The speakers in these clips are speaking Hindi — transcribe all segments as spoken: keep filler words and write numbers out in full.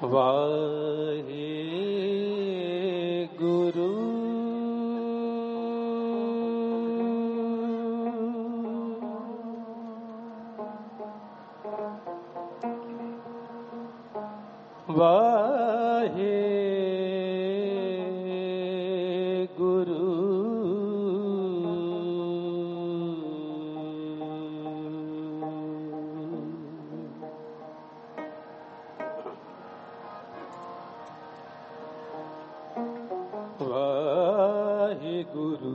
वाहे गुरु वाहे गुरु वाहे गुरु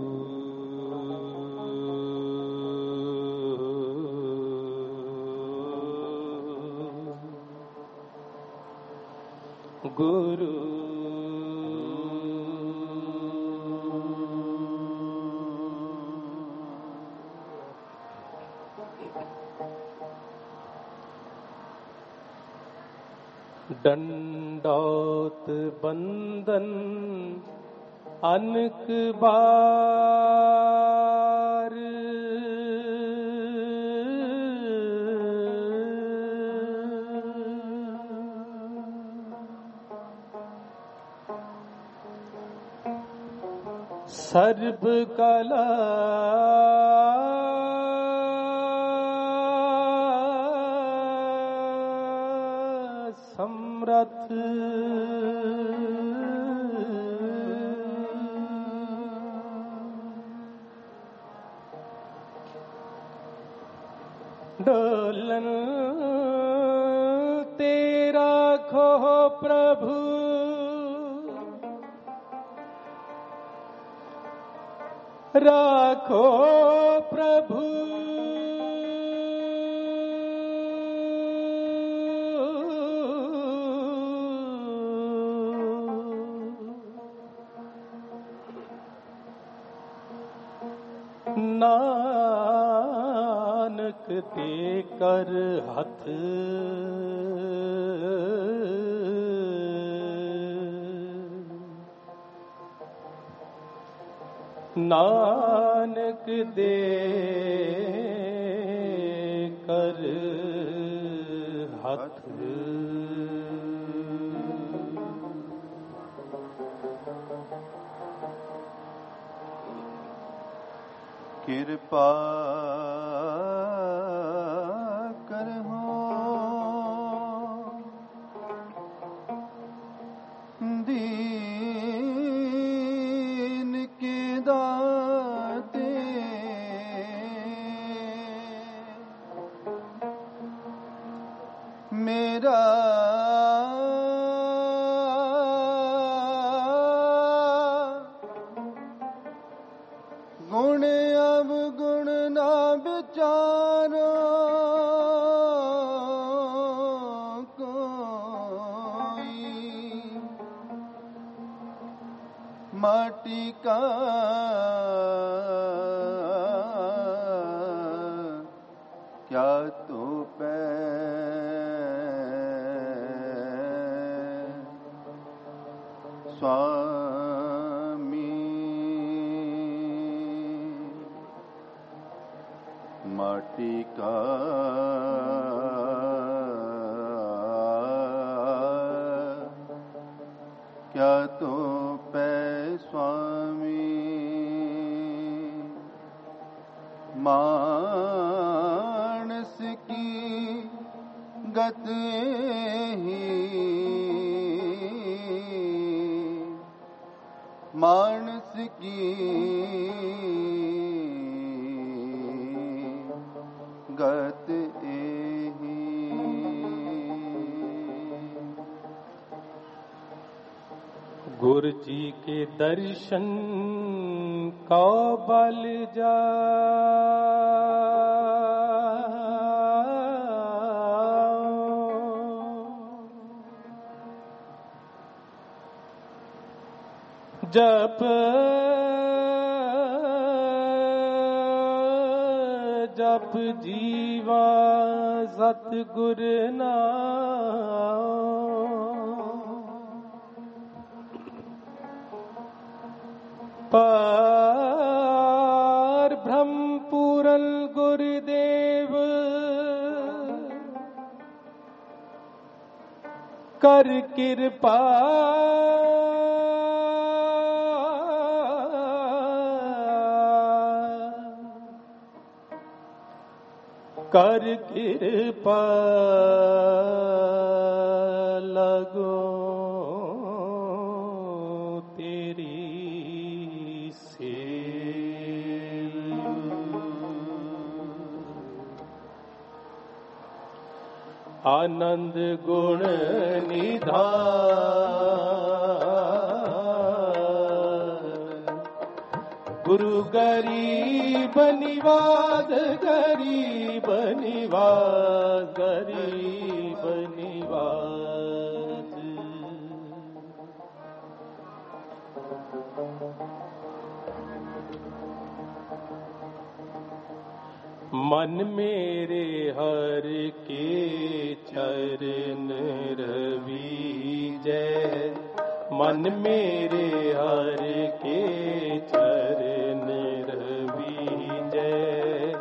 गुरु दंडौत बंदन अनक बार सर्व कला समरथ डोलन तेरा खो प्रभु राखो प्रभु नानक ते कर हथ नानक दे कर हथ कृपा करहो दीन के दाते मेरा गुण अवगुण ना विचारो कोई माटी का क्या तो पै स्वामी माटी का क्या तो पै स्वामी मानस की गत ही मानस की गत एही गुरु जी के दर्शन का बल जा जप जप जीवा सतगुर नाम पार ब्रह्म पूरन गुरुदेव कर कृपा कर कृपा लगो तेरी सेव। आनंद गुण निधान गुरु गरीब निवाद गरीब निवाद गरीब निवाद। मन मेरे हर के चरण रविजय मन मेरे हर के चरण रविजय।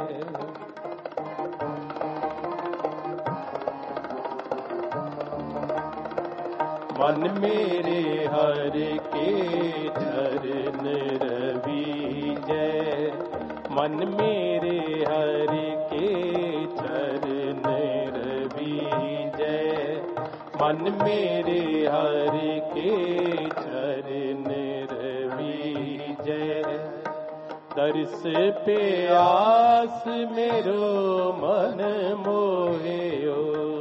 मन मेरे हर के चरण रविजय मन मेरे हर के चरण रविजय मन मेरे हर के चरण रविजय। दर्श पे आस मेरो मन मोहियो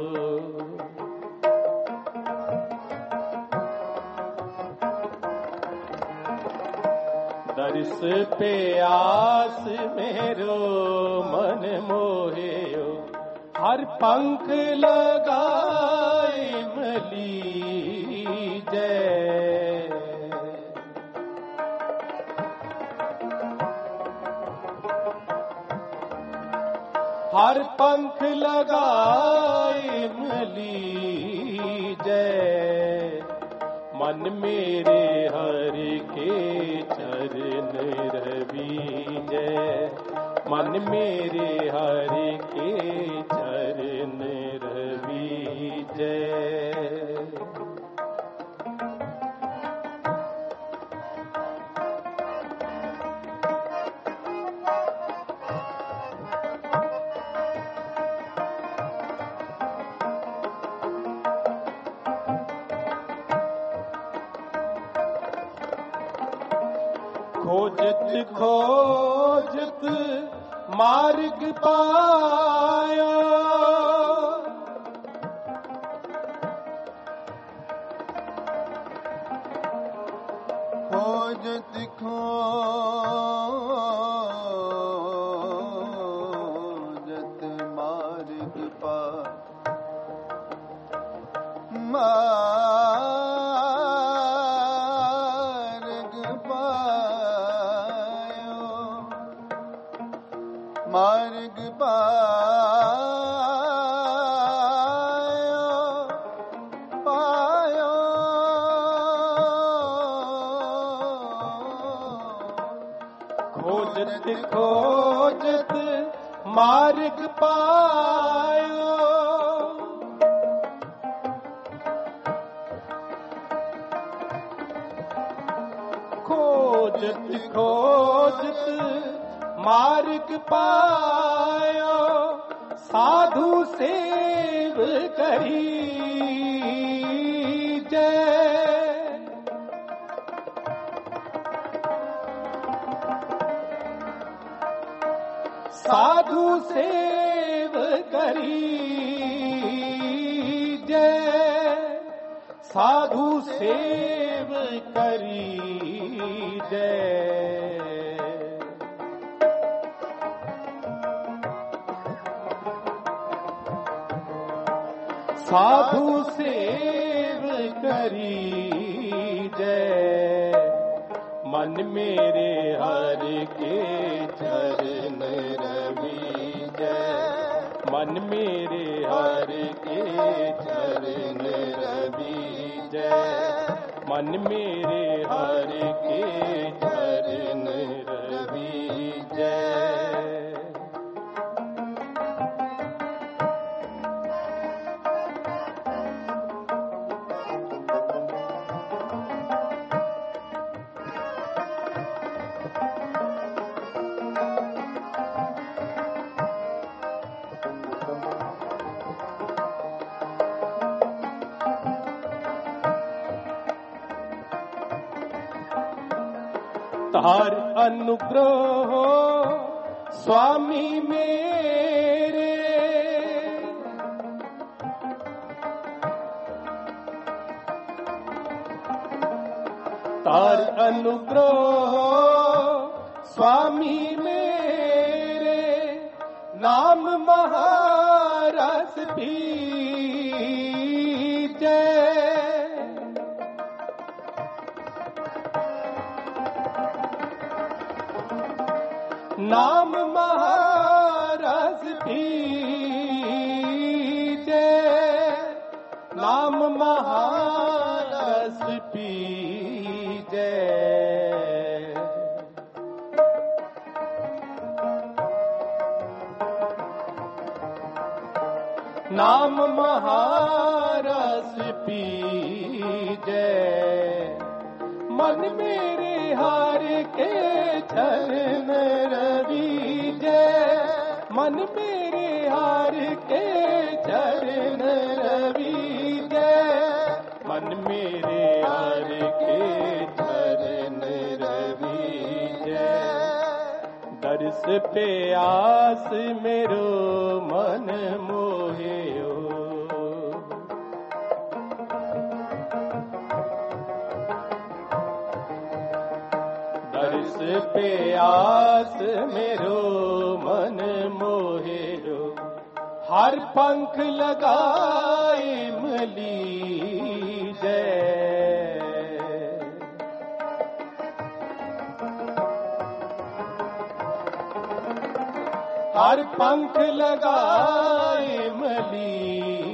दर्श पे आस मेरो मन मोहियो। हर पंख लगाए मली जय हर पंख लगाए मली जय। मन मेरे हर के चरण रविजय मन मेरे हर के चरण रविजय। खोजत खोजत मार्ग पाया खोजत खोजत मार्ग पा मार्ग पायो मार्ग पायो पायो खोजत खोजत मार्ग पायो खोजत खोजत मार्ग पायो। साधु सेव करी जय साधु सेव करी जय साधु सेव करी जय। साधु सेव करी जय मन मेरे हर के चरण रविजय मन मेरे हर के चरण रविजय मन मेरे हर के चरण रविजय। तार अनुग्रह हो स्वामी मेरे, तार अनुग्रह हो स्वामी मेरे, नाम महारस पीजे, नाम महारस पीजे, नाम महारस पीजे। नाम महारस पीजे, मन मेरे हार के चरण रवीजे, मन मेरे हार के चरण रवीजे, मन मेरे हार के चरण रवीजे। दर्श पे आस मेरो मन मोहे हो, दर्श पे आस मेरो मन मोहे हो, हर पंख लगाए मली जय, हर पंख लगाए मली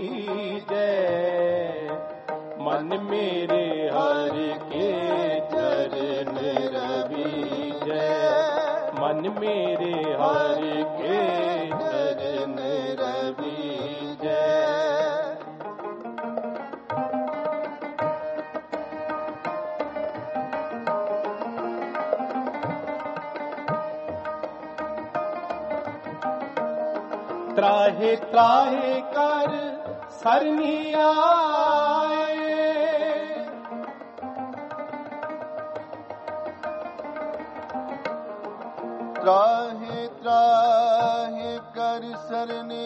जय, मन मेरे हर के चरण रवीजय, मन मेरे हर के चरण रवीजय। त्राहे त्राहे कर सरनी आए, त्राहे त्राहे कर सरनी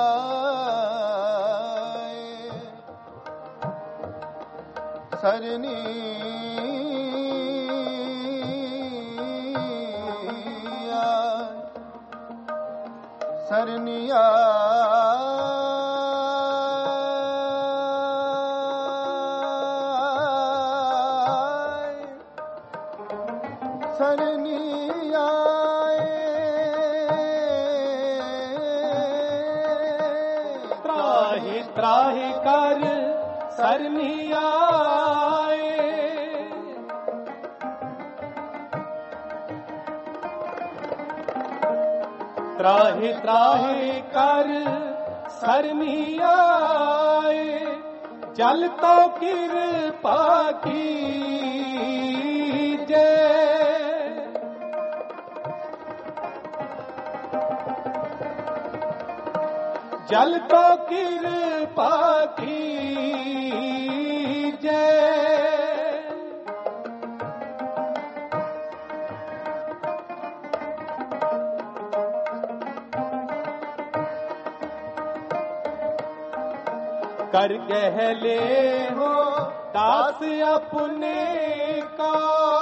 आए, सरनी सरनिया सरनिया त्राहे त्राहे कर सरनिया त्राहे त्राहे कर सरनी आए, जल तो कृपा कीजे, जल तो कृपा कीजे, कर गहले हो दास अपने का,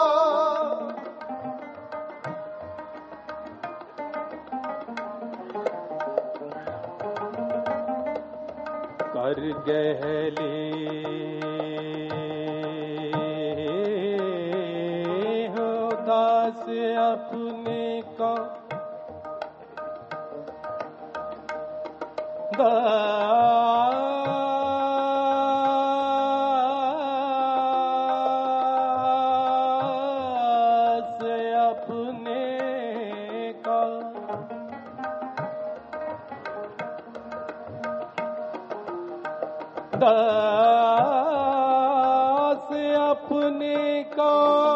कर गहले हो दास अपने का, दास अपने को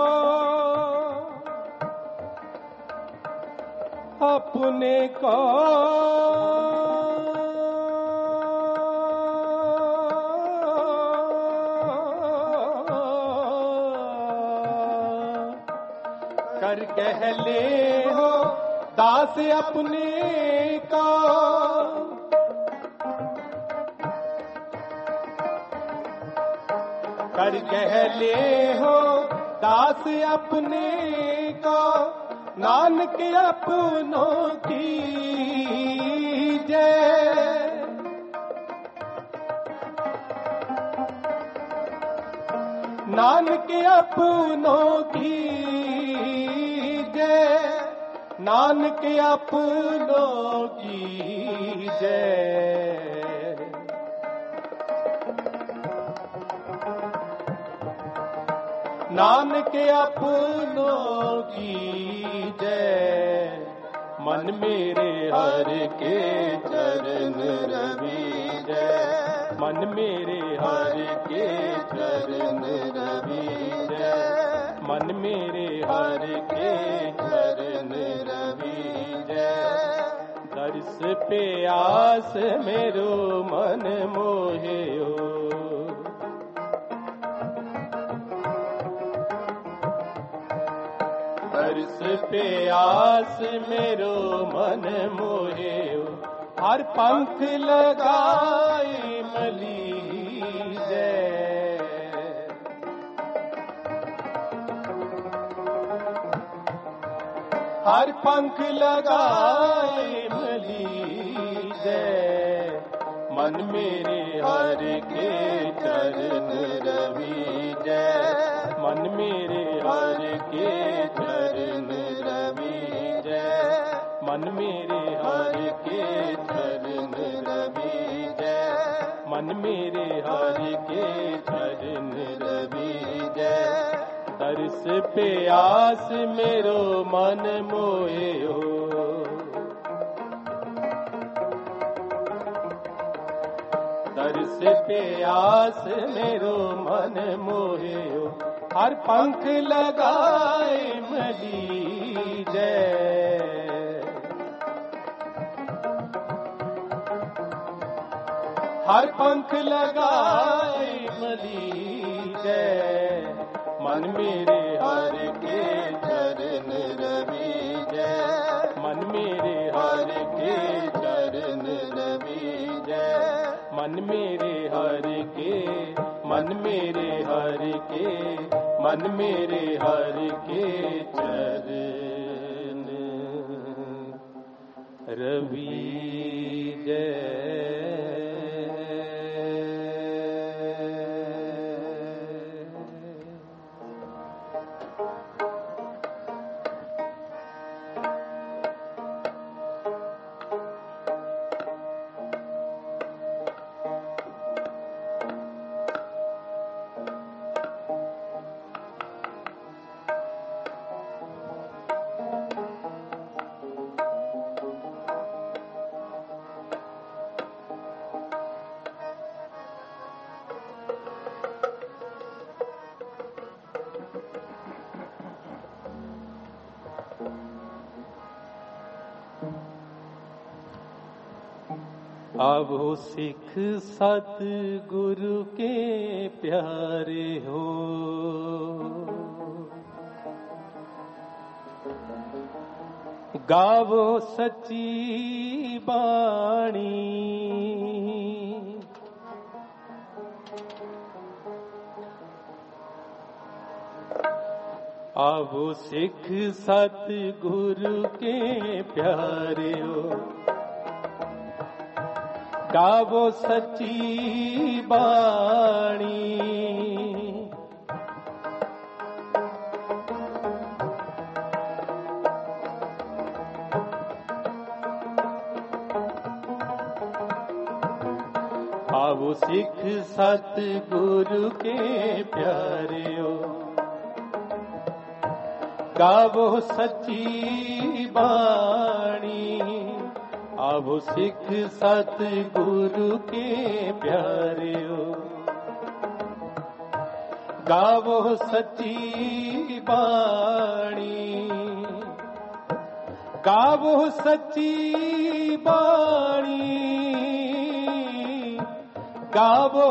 अपने को कर कह ले हो दास अपने का। कर कह ले हो दास अपने का, नानक अपनों की जय। नानक अपनों की जय, नानक अपनों की जय। नानक अपनों की जय। मन मेरे हर के चरण रवि जय। मन मेरे हर के चरण रवि जय। मन मेरे हर के चरण रवि जय। दर्श पे आस मेरो मन मोहियो। दर्श पे आस मेरो मन मोहियो। हर पंख लगाए मली जय। हर पंख लगाए मली जय। मन मेरे हर के चरण रवि जय। मन मेरे हर के चरण रवि जय। मन मेरे हर के चरण रवि जय। मन मेरे हर के चरण रवि जय। दर्श पे आस मेरो मन मोहियो। दर्श पे आस मेरो मन मोहियो। हर पंख लगाए मली जय। हर पंख लगाए मली जय। मन मेरे हर के चरण रवि जय। मन मेरे हर के चरण रवि जय। मन मेरे हर के, मन मेरे हर के, मन मेरे हर के चरण रवि जय। आवो सिख सत गुरु के प्यारे हो। गावो सच्ची बाणी। आवो सिख सत गुरु के प्यारे हो। गावो सच्ची बाणी। आवो सिख सत गुरु के प्यारे हो। गावो सच्ची बाणी। आवो सिख सत गुरु के प्यारे हो। गावो सच्ची बाणी। गावो सच्ची बाणी। गावो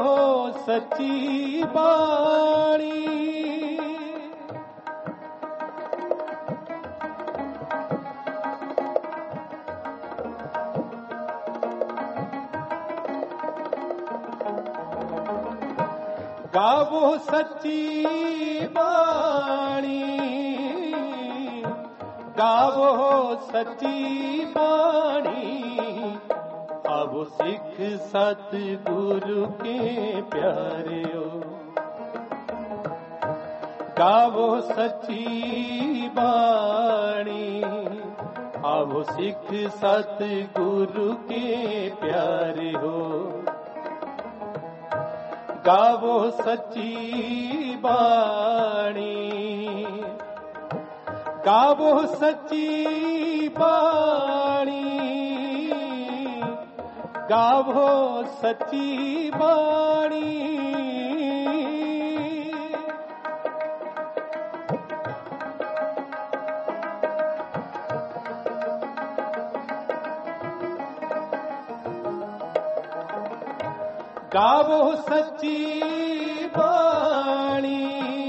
सच्ची बाणी। गावो सच्ची बाणी, गावो सच्ची बाणी, अब सिख सतगुरु के प्यारियो। गावो सच्ची बाणी, अब सिख सतगुरु के प्यारे हो। गावो सच्ची बाणी, गावो सच्ची बाणी, गावो सच्ची बाणी। गावो सच्ची बाणी,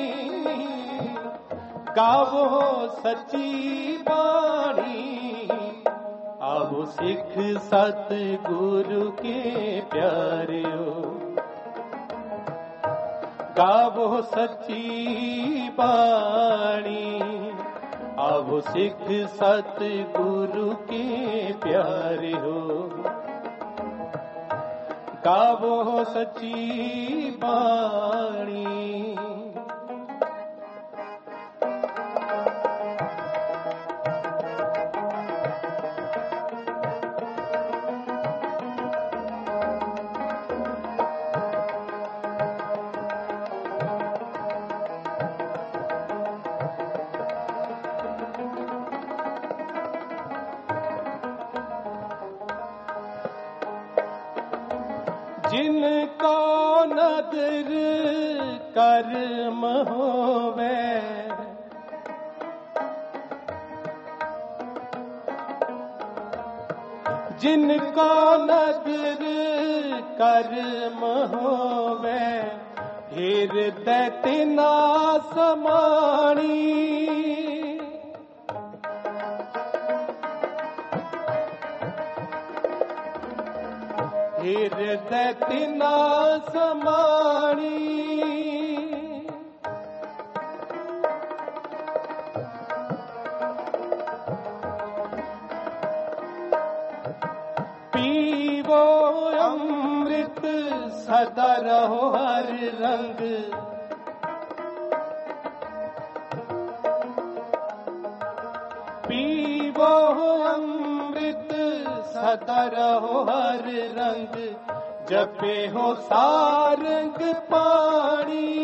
गावो सच्ची बाणी, अब सिख सतगुरु के प्यारियो। गावो सच्ची बाणी, अब सिख सतगुरु के प्यारे हो। गावो सच्ची बाणी। जिनको नदर कर्म होवे, जिनको नदर कर्म होवे, हृदय तिना समाणी। हृदय तिना समाणी। पीवो अमृत सदा रहो हर रंग, पीवो अमृत सदा रहो हर रंग, जपे हो सारंग पानी।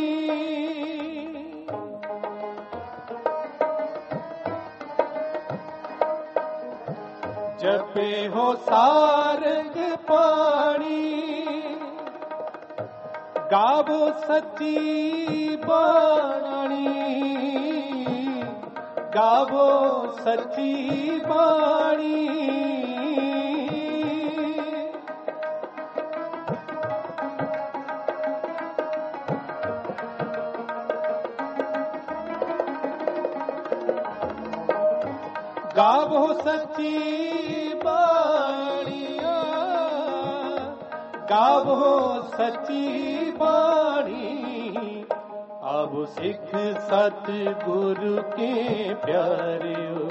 जपे हो सारंग पानी। गावो सच्ची बाणी, गावो सच्ची बाणी। गावो सच्ची बाणिया, गावो सच्ची बाणी, अब सिख सतगुरु के प्यारियो।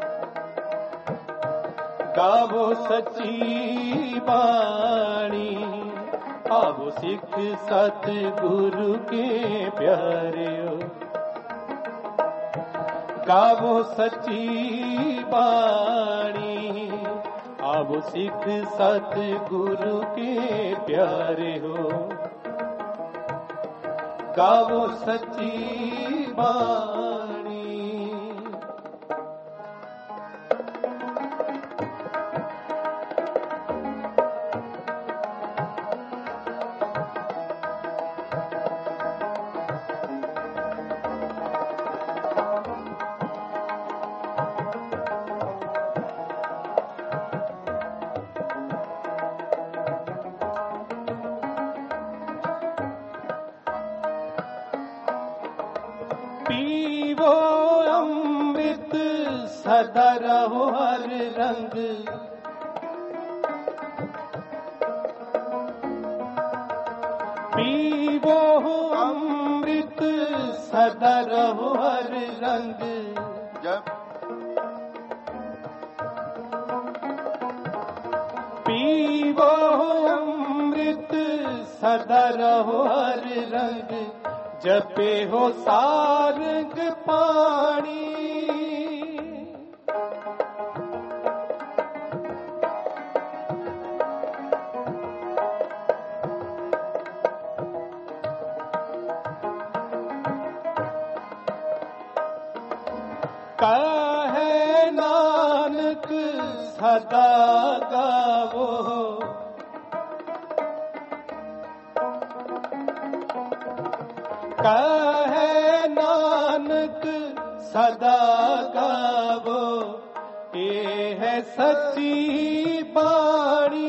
गावो सच्ची बाणी, अब सिख सतगुरु के प्यारियो। गावो सच्ची बाणी, अब सिख सतगुरु के प्यारे हो। गावो सच्ची बाणी। पीवो अमृत सदा रहो हर रंग, पीवो सदा रहो हर रंग। जप पीवो अमृत सदा रहो हर रंग, जपे हो सारंग पाणी। कहे नानक सदा गावो, कहे नानक सदा गावो, ये है सच्ची बाणी।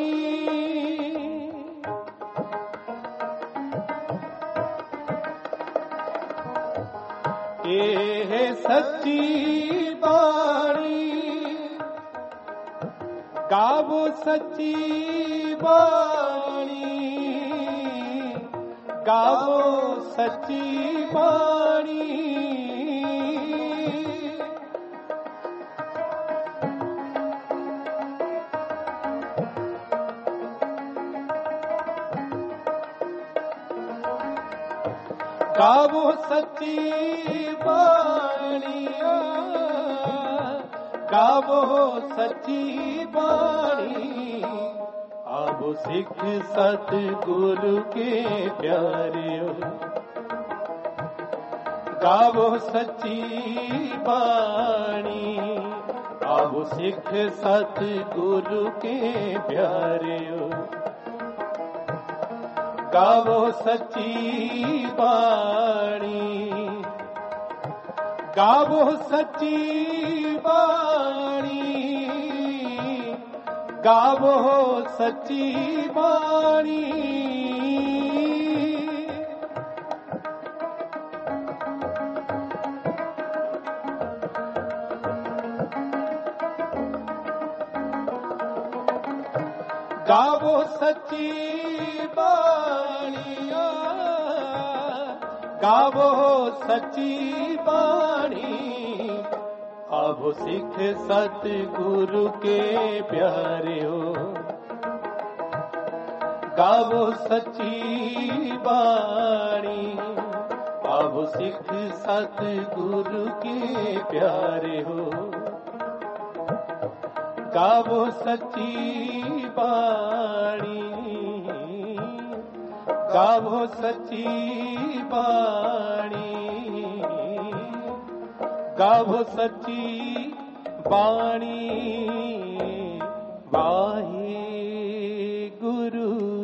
ये है सच्ची बाणी, गावो सच्ची बाणी, गावो सच्ची बाणी। गावो सच्ची बाणिया, गावो सच्ची बाणी। अब सिख सतगुरु के प्यारियो, गावो सच्ची बाणी। अब सिख सतगुरु के प्यारियो, गावो सच्ची बाणी, गावो सच्ची बाणी, गावो सच्ची बाणी। गावो सच्ची बाणिया, गावो सच्ची बाणी। अब सिख सतगुरु के प्यारे हो, गावो सच्ची बाणी। अब सिख सतगुरु के प्यारे हो, गावो सच्ची बाणी, गावो सच्ची बाणी, गावो सच्ची बाणी। वाहे गुरु।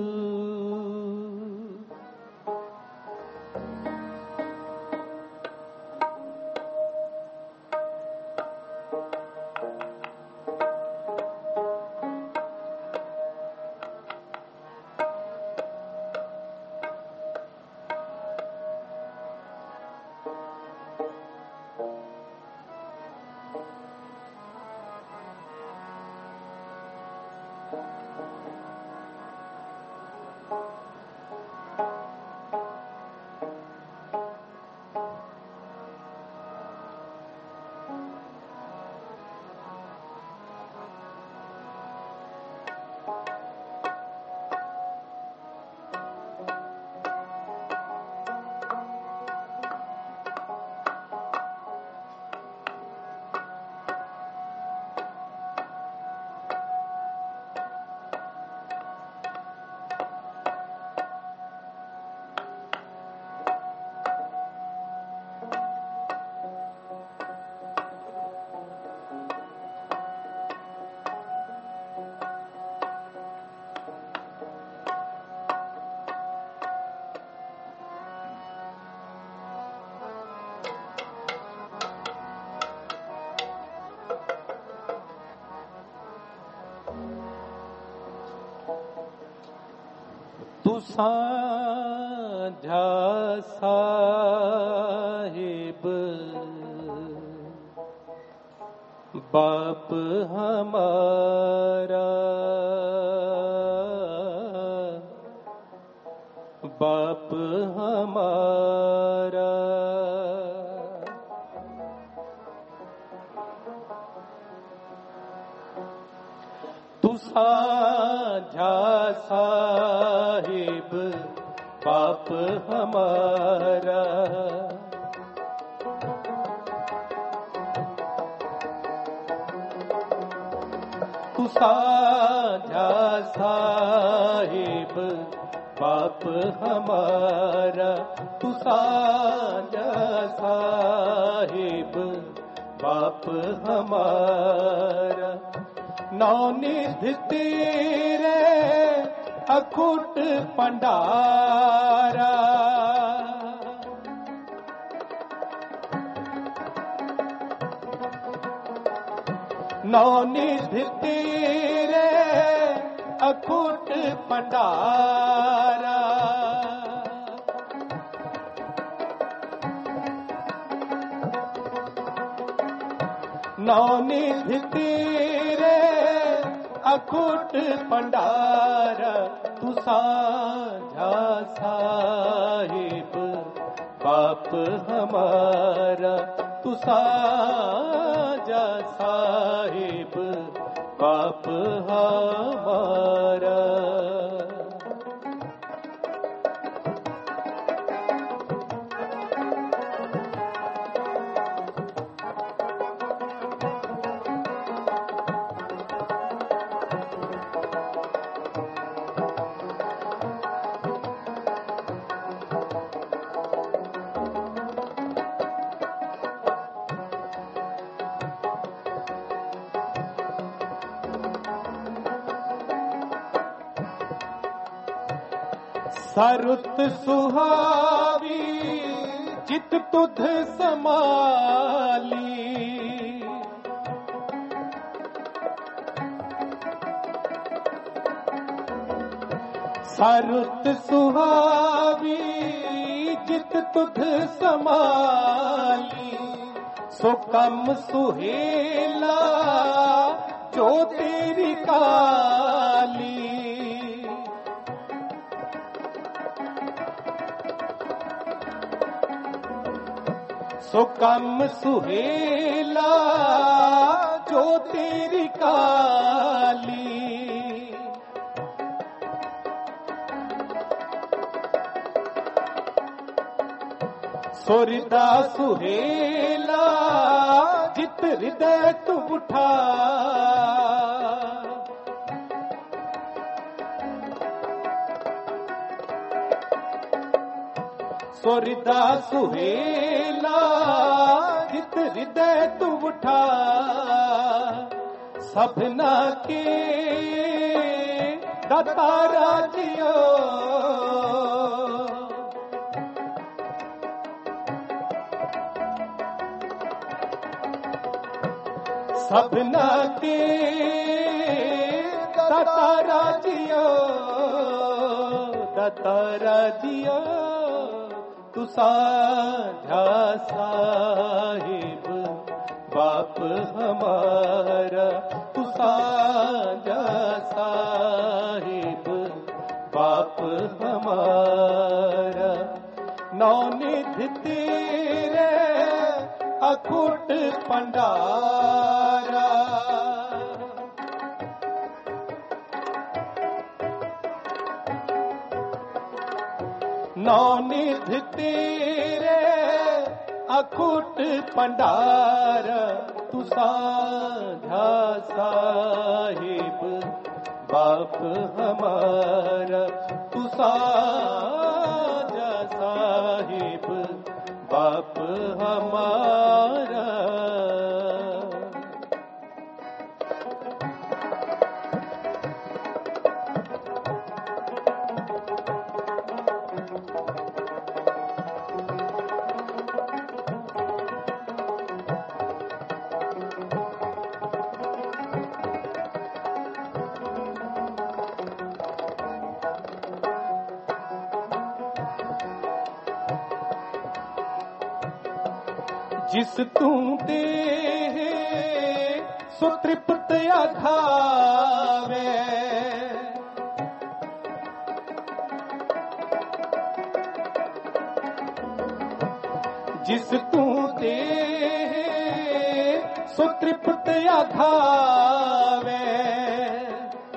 तू साझा साहिब बाप हमारा, बाप हमारा तू साझा साहिब पाप हमारा। तू साझा साहिब पाप हमारा। तू साझा साहिब पाप हमारा। नौनिध तेरे अखुट पंडारा। नौनिध तेरे अखुट पंडारा। नौनिध तेरे अखुट पंडारा। तू साझा साहिब पाप हमारा। तू साझा साहिब पाप हमारा। सरुत सुहावी जित तुध समाली। सरुत सुहावी जित तुध समाली। सो कम सुहेला जो तेरी काली। सो कम सुहेला जो तेरी काली। सुरदा सुहेला जित हृदय तू उठा। सुरदा सुहेला जित हृदय तू उठा। सबना के दातारा जियो। सबना के दातारा जियो। दातारा जियो। तू साझा साहिब बाप हमारा। तू साझा साहिब बाप हमारा। नौनिध तेरे अखुट पंडारा। नौनिध तेरे अखुट पंडारा। तू साझा साहिब बाप हमारा। तू साझा साहिब बाप हमारा। जिस तू दे सो तृप्त अघावे। जिस तू दे सो तृप्त अघावे।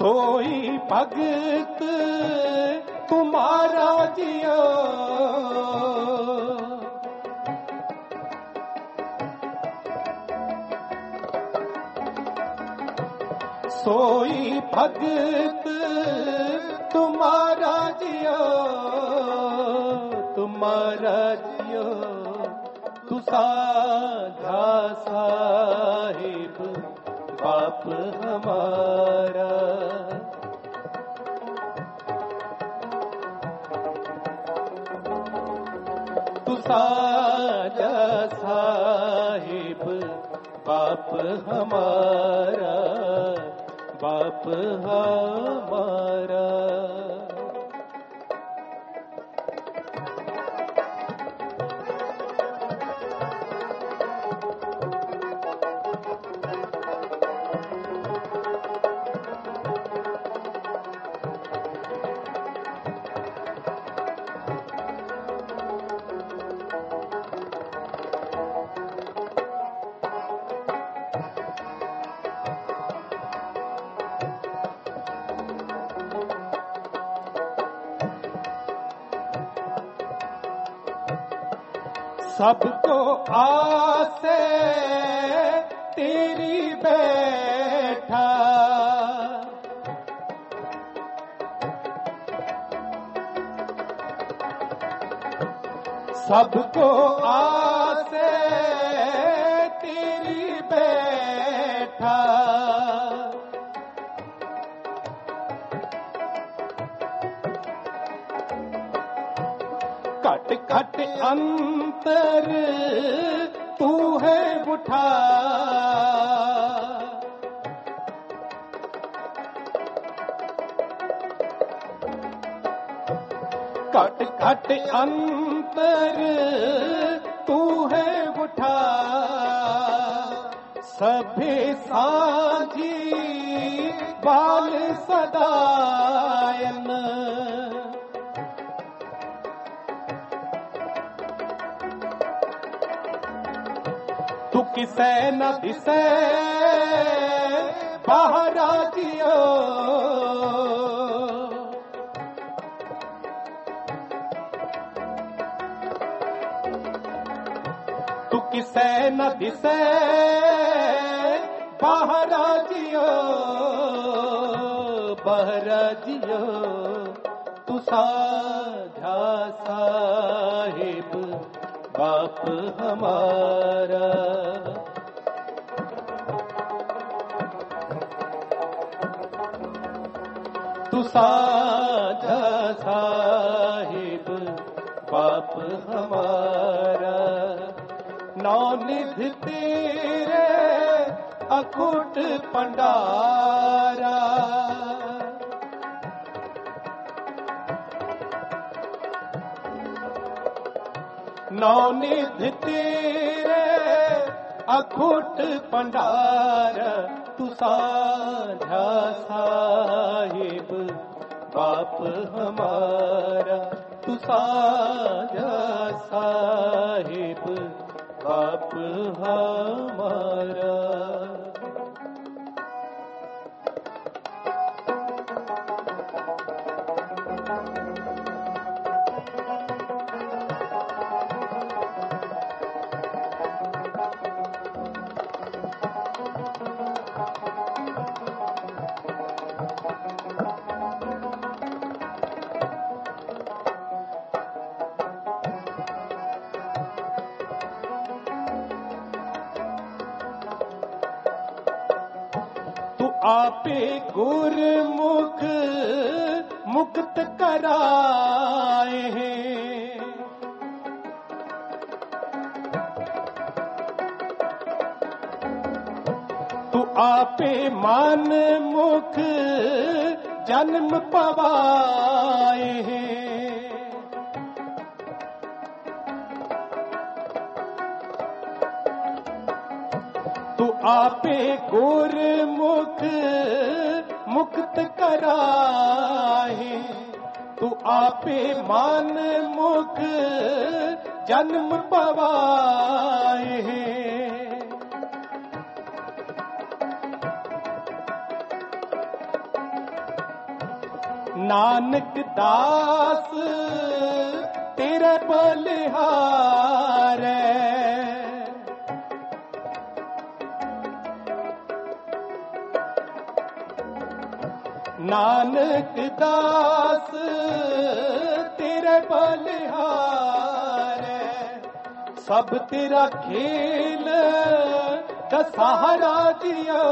सोई भगत तुम्हारा जियो, सोई भगत तुम्हारा जियो, तुम्हारा जियो तू साझा साहिब बाप हमारा। तू साझा साहिब बाप हमारा, बाप हमारा। सबको आसे तेरी बैठा, सबको आसे तेरी बैठा, खट खट अंतर तू है उठा, खट खट अंतर तू है उठा, सभी साझी बाल सदायन, तू किसे न दिसे बाहर जियो, तू किसे न दिसे बाहर जियो, बाहर जियो तू साझा साहिब बाप हमारा। तू साझा साहिब बाप हमारा, नौनिध तेरे अखुट पंडारा, नौनिध तेरे अखुट पंडारा, तू साझा साहिब बाप हमारा, तू साझा साहिब बाप हमारा। आपे गुरमुख मुक्त कराए हैं, तू आपे मन मुख जन्म पवाए हैं, तू आपे गुरमुख मुक्त कराए, तू आपे मन मुख जन्म पवाए। नानक दास तेरे बलिहारे, नानक दास तेरे बलिहारे, सब तेरा खेल दशहरा दियो,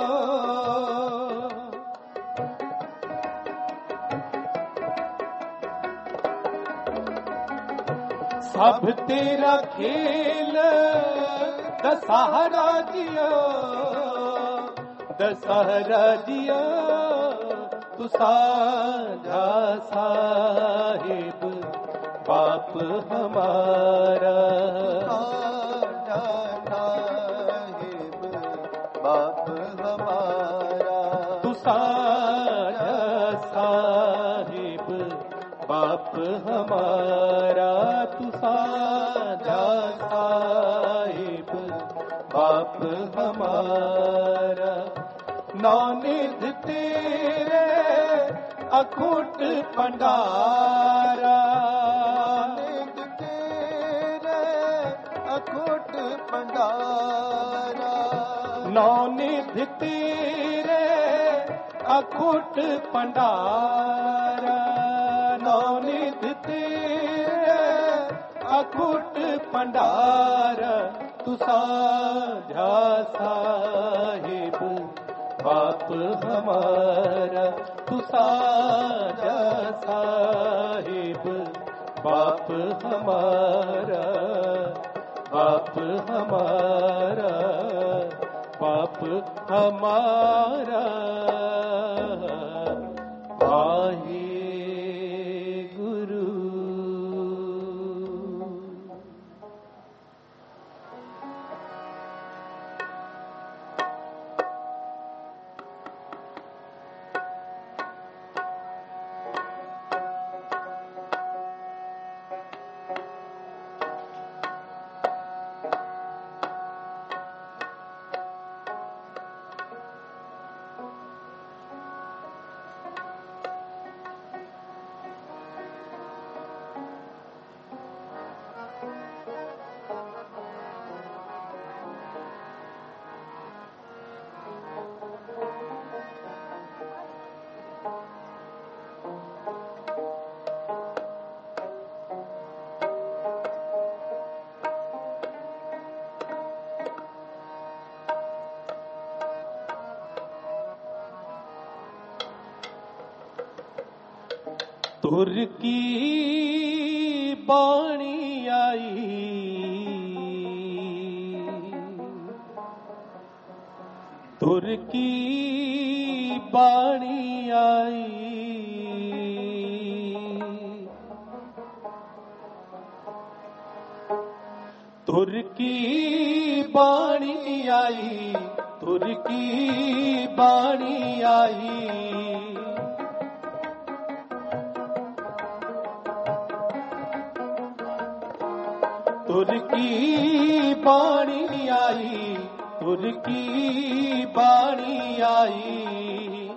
सब तेरा खेल दशहरा दियो, दशहरा दियो तू साझा साहिब बाप हमारा, बाप हमारा, तू साझा साहिब बाप हमारा, तू साझा साहिब बाप हमारा। नौनिध तेरे अखूट भंडारा, निध तेरे अखूट भंडारा, नौनिध तेरे अखूट भंडारा, नौनिध तेरे अखूट भंडारा, तू साझा साहिब बाप हमारा, तू साझा साहिब बाप हमारा, बाप हमारा, बाप हमारा। वाहे गुरु। तुर की बाणी आई, तुर की बाणी आई, तुर की बाणी आई, तुर की बाणी आई, तुर की बाणी आई, तुर की बाणी आई,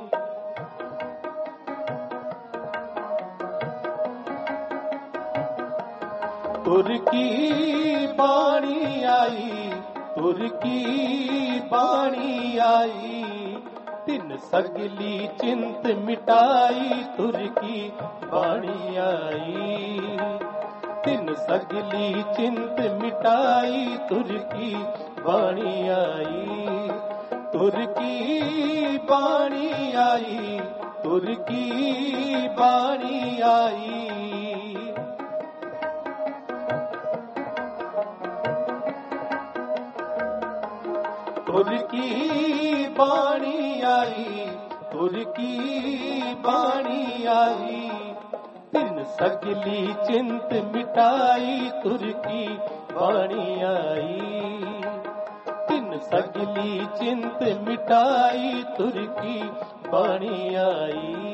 तुर की बाणी आई, तुर की बाणी आई, तिन सगली चिंत मिटाई, तुर की बाणी आई, तिन सगली चिंत मिटाई, तुर की बाणी आई, तुर की बाणी आई, तुर की बाणी आई, तुर की बाणी आई, तुर की बाणी आई, तिन सगली चिंत मिटाई, तुर की बाणी आई, तिन सगली चिंत मिटाई, तुर की बाणी आई।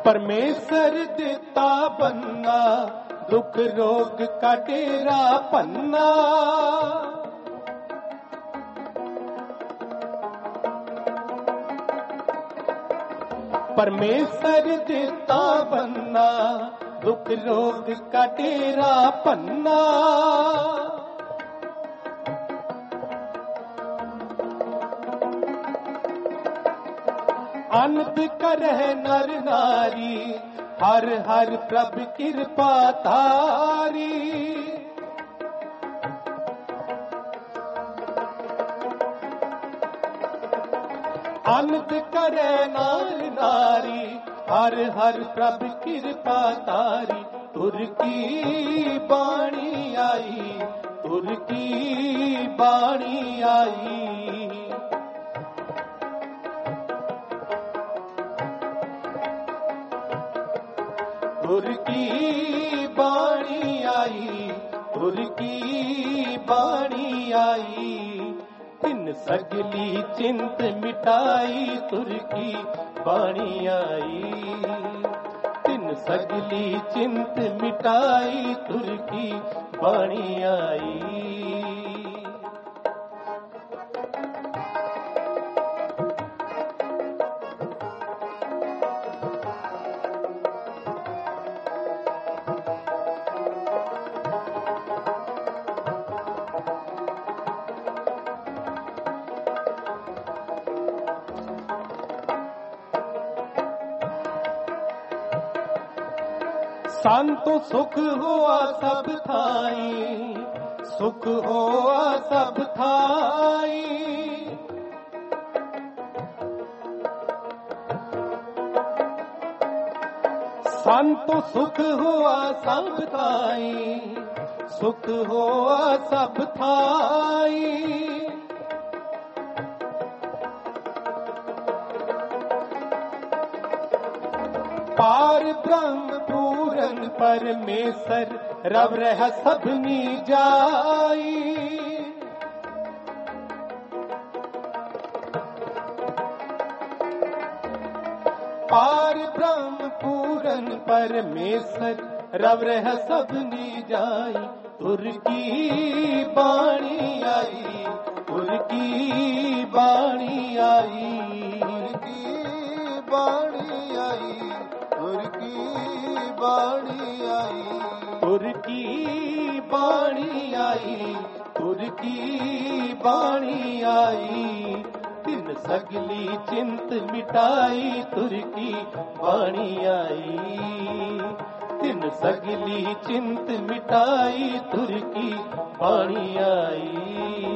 परमेश्वर दिता बन्ना दुख रोग का डेरा पन्ना। परमेश्वर देता बन्ना दुख रोग का डेरा पन्ना। आनंद करह नर नारी हर हर प्रभ कृपा तारी। आनंद करे नार नारी हर हर प्रभ कृपा तारी। तुर की बाणी आई तुर की बाणी आई। तुर की बाणी आई तुर की बाणी आई। तिन सगली चिंत मिटाई तुर की बाणी आई। तिन सगली चिंत मिटाई तुर की बाणी आई। संतो सुख हुआ सब थाई सुख हुआ सब थाई। संतो सुख हुआ सब थाई सुख हुआ सब थाई। पार ब्रह्म पूरन परमेश्वर रव रह सबनी जाई। पार ब्रह्म पूरन परमेश्वर रव रह सबनी जाई। तुर की बाणी आई तुर की बाणी आई। तुर की बाणी आई तुर की बाणी आई। तुर की बाणी आई तुर की बाणी आई। तिन सगली चिंत मिटाई तुर की बाणी आई। तिन सगली चिंत मिटाई तुर की बाणी आई।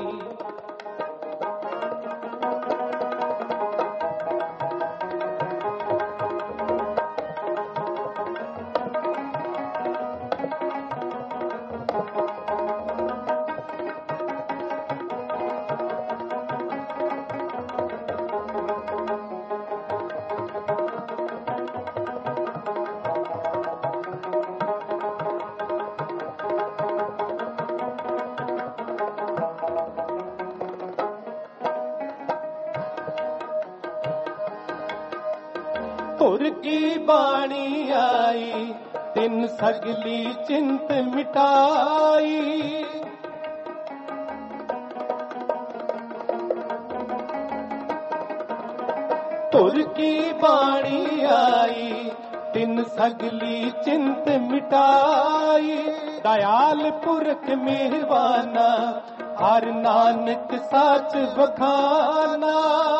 तुर की बाणी आई तिन सगली चिंत मिटाई। तुर की बाणी आई तिन सगली चिंत मिटाई। दयाल पुरख मेहरबाना हर नानक साच बखाना।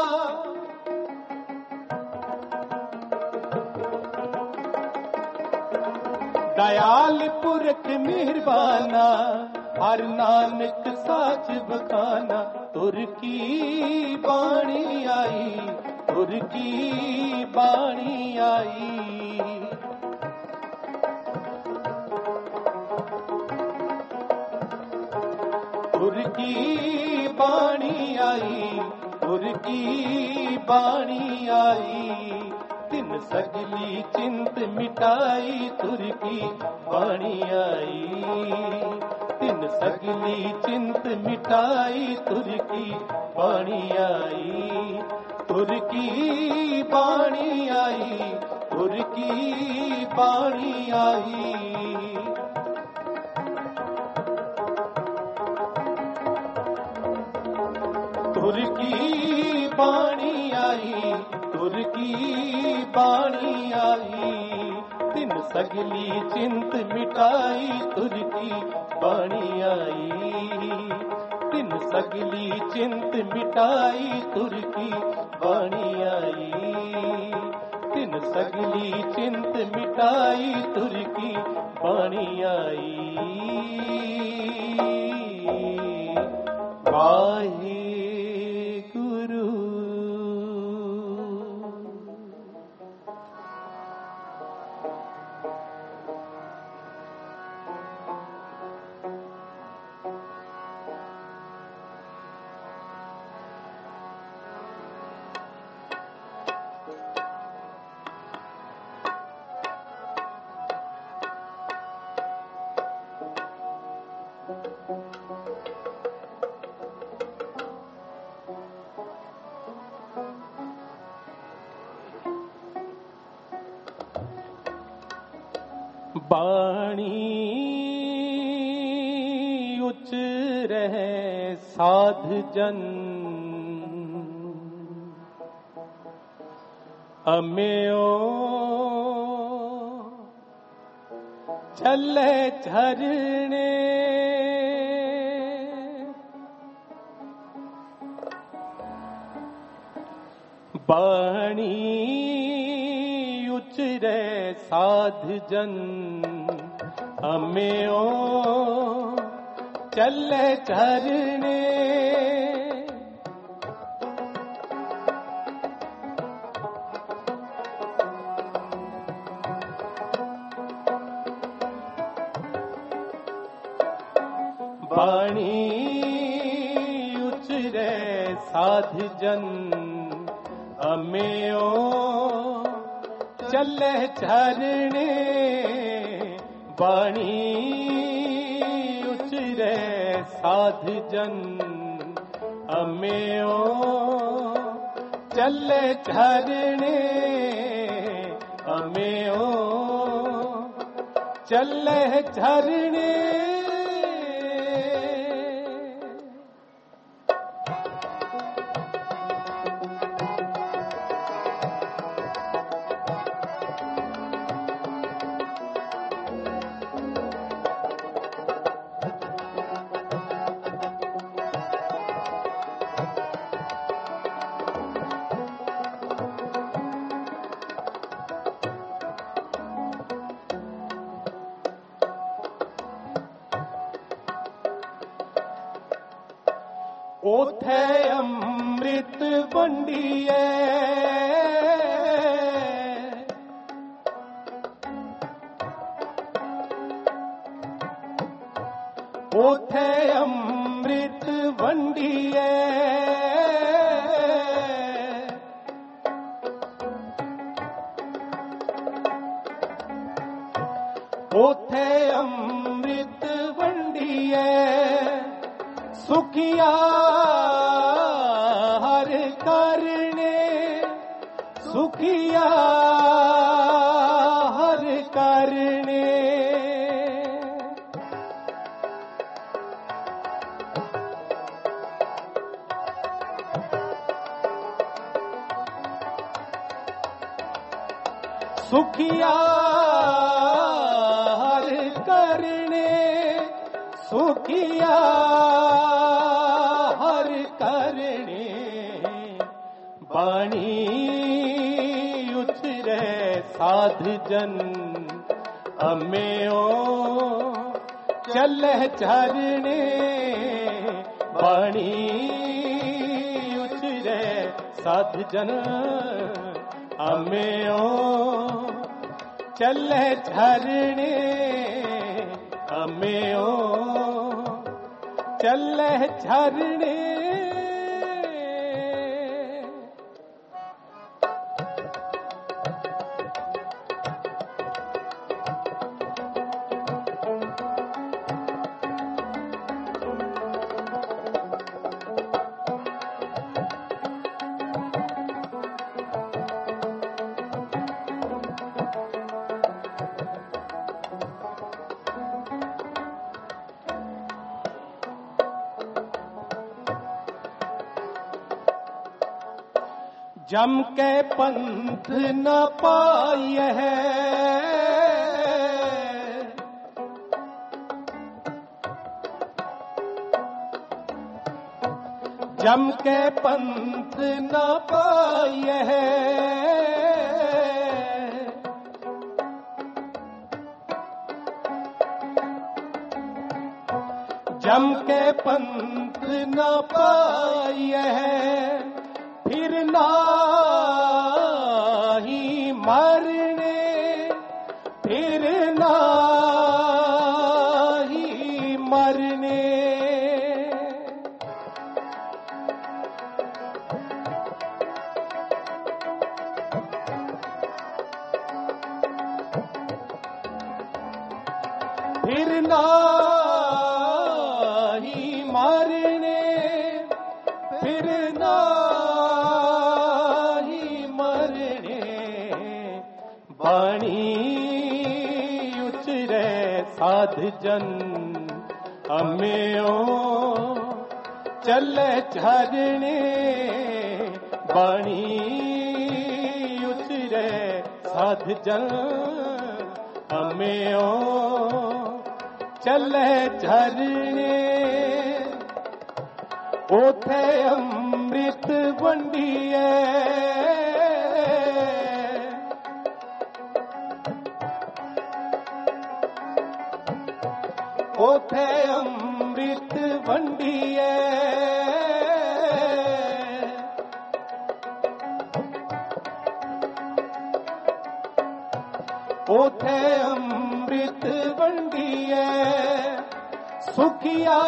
दयाल पुरख मेहरबाना हर नानक साच बखाना। तुर की बाणी आई तुर की बाणी आई। तुर की बाणी आई तुर की बाणी आई। तिन सगली चिंत मिटाई तुर की बाणी आई। तिन सगली चिंत मिटाई तुर की बाणी आई। तुर की बाणी आई तुर तुर की बाणी आई। तुर की बाणी आई, तुर की बाणी आई, तिन सगली चिंत मिटाई तुर की बाणी आई। तिन सगली चिंत मिटाई तुर की बाणी आई। तिन सगली चिंत मिटाई तुर की बाणी आई। वाहे गुरु। बाणी उच्च रहे साध जन, अम्यो चले झरने। बाणी उचरे साध जन, अम्यो चले झरने। बाणी उचरे साध जन, अम्यो चले झरने। बाणी उचरे साध जन, अम्यो चले झरने। अम्यो चले झरने। ओथे अमृत बंडिए, ओथे अमृत बंडिए। ओथे अमृत बंडिए, सुखिया हर करने। सुखिया हर करने। सुखिया हर करने। सुखिया हर करने। बाणी उचरे साध जन, अम्यो चले झरने। बाणी उचरे साध जन, अम्यो चले झरने। अम्यो चले झरने। जम के पंथ न पाए है, जम के पंथ न पाए है, जम के पंथ न पाए है, फिर ना ही मरने, फिर ना ही मरने। फिर ना ही मरने, फिर ना ही मरने। बाणी उचरे साध जन अम्यो चले झरने, बाणी उचरे साध जन अम्यो चले झरने। ओथे अमृत वंडिए, ओथे अमृत वंडिए, ओथे अमृत वंडिए। सुखिया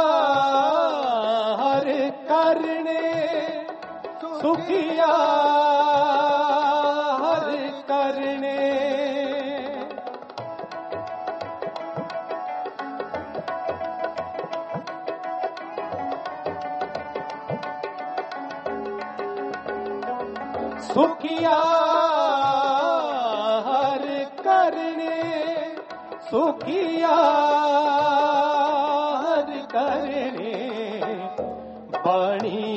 हर करने, सुखिया हर करने। सुखिया हर करने, सुखिया हर करने। बाणी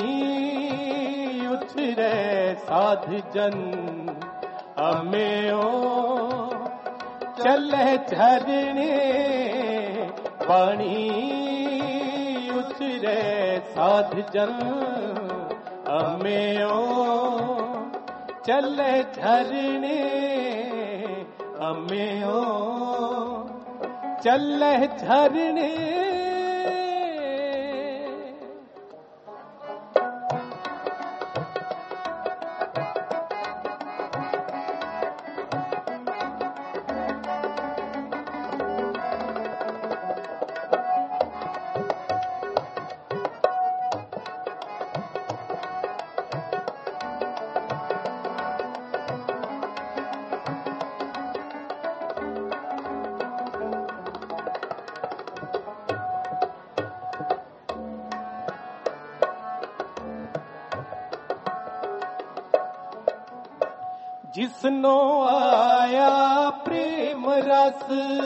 उछरे साध जन अम्यो चले झरने, बाणी उछरे साध जन अम्यो चले झरने, अम्यो चले झरने। जिसनो आया प्रेम रस,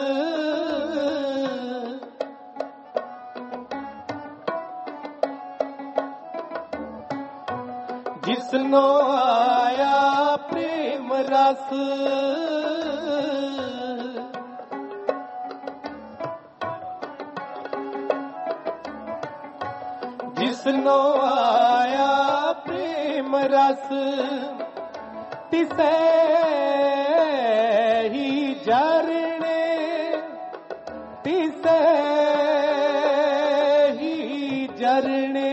जिसनो आया प्रेम रस। जिसनो आया प्रेम रस, तिसे ही झरने, तिसे ही झरने।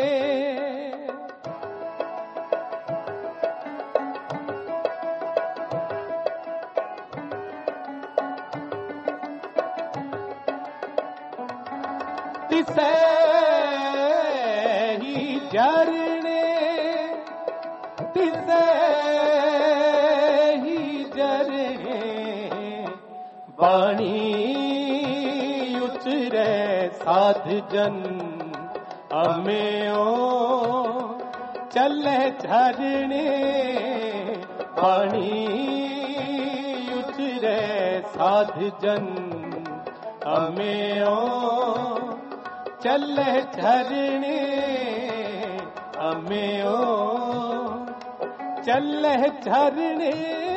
तिसे ही झरने, तिसे बाणी उचरे साध जन अम्यो चले झरने, बाणी उचरे साध जन अम्यो चले झरने, अम्यो चले झरने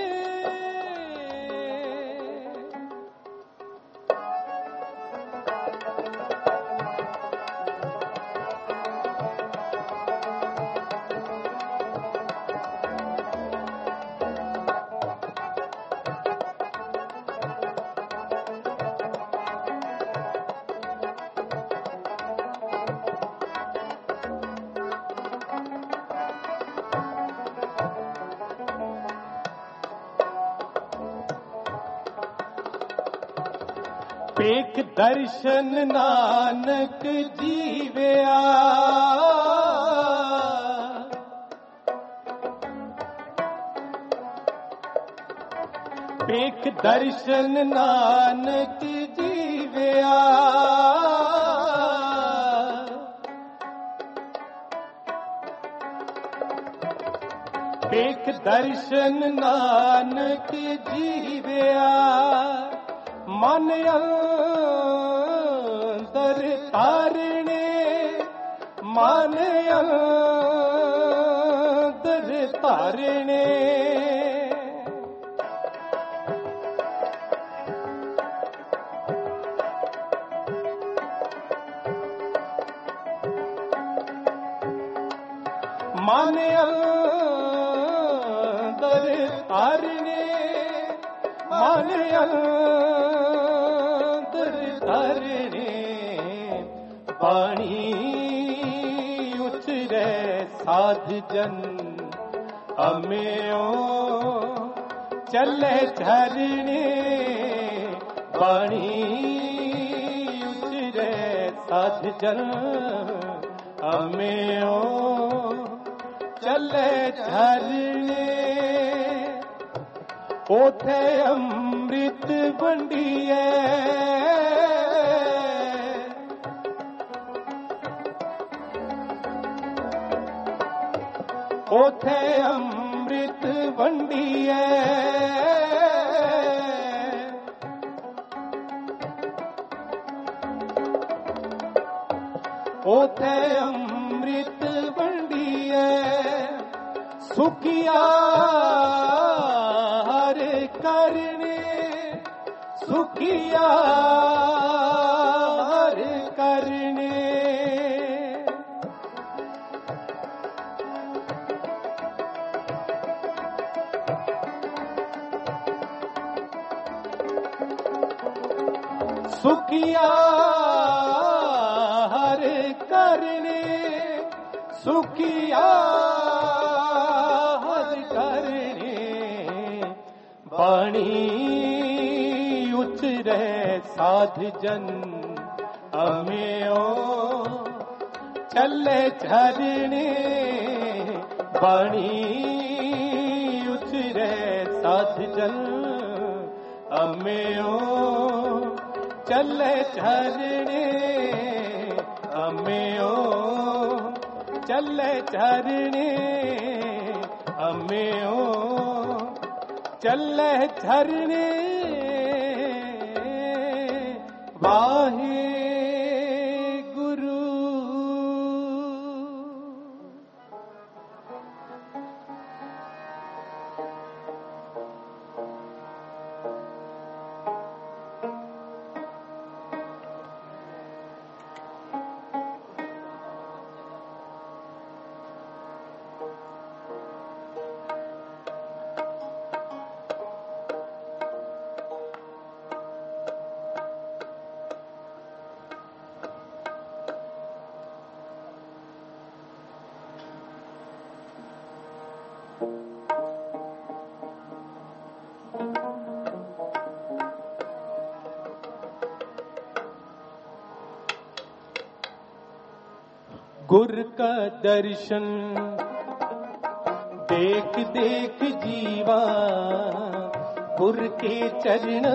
पेख दर्शन नानक जीवया पेख दर्शन नानक जीवया पेख दर्शन नानक जीवया मन अंतर तारने मन अंतर तारने मन अंतर तारने मन तरने पानी उचरे साध जन अमेओ चले झरने पानी उचरे साध जन अमेओ चले झरने ओथे अमृत बंडिए ओथे अमृत बंडिए ओथे अमृत बंडिए सुखिया करने सुखिया करने सुखिया करने सुखिया करने पानी उचरे साध जन अमेओ चले झरने पानी उचरे साध जन अमेओ चले झरने अमेओ चले झरने अमेओ चले झरने वाहे गुरु गुर का दर्शन देख देख जीवा गुर के चरण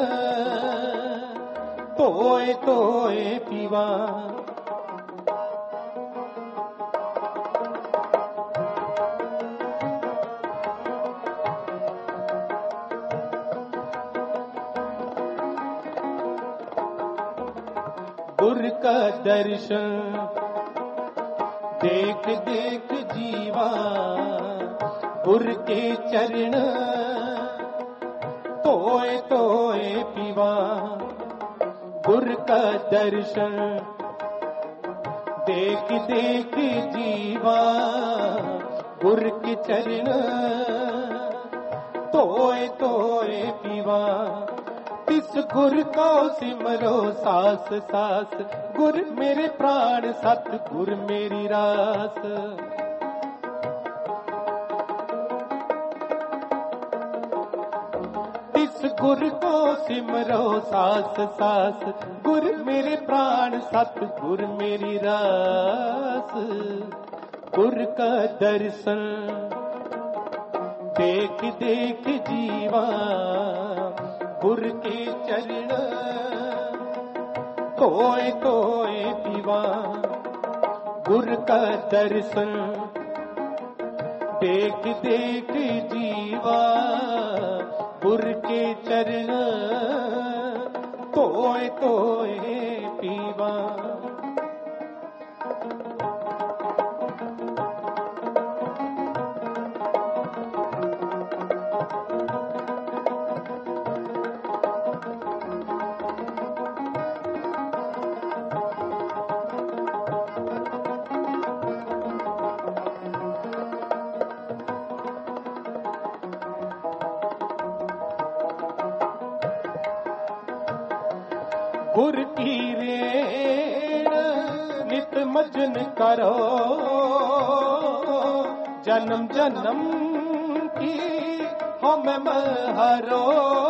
तोए तोए पीवा गुर का दर्शन देख देख जीवा गुर के चरण तोए तोए पीवा गुर का दर्शन देख देख जीवा गुर के चरण तोए तोए पीवा तिस गुर को सिमरो सास सास गुर मेरे प्राण सत गुर मेरी रास तिस गुर को सिमरो सास सास गुर मेरे प्राण सत गुर मेरी रास गुर का दर्शन देख देख जीवा गुर के चरण तोए तोए पीवा गुर का दर्शन देख देख जीवा गुर के चरण तोए तोए पीवा गुर की रेण नित मजन करो जन्म जन्म की हम महरो